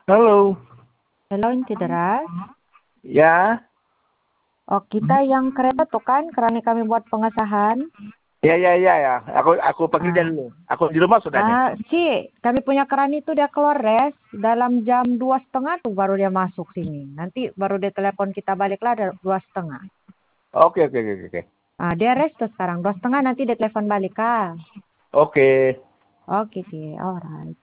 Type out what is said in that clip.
Halo. Halo, Inti Deras. Ya, Oh, kita yang kereta tuh kan, karena kami buat pengesahan. ya. Aku panggil dia Ah, dulu. Aku di rumah sudah nih. kami punya keran itu dia keluar res. Dalam jam 2:30 tuh baru dia masuk sini. Nanti baru dia telepon kita balik lah 2:30. Oke. Dia res tuh sekarang. 2:30 nanti dia telepon balik, Kak. Oke. Oke, sih. Alright.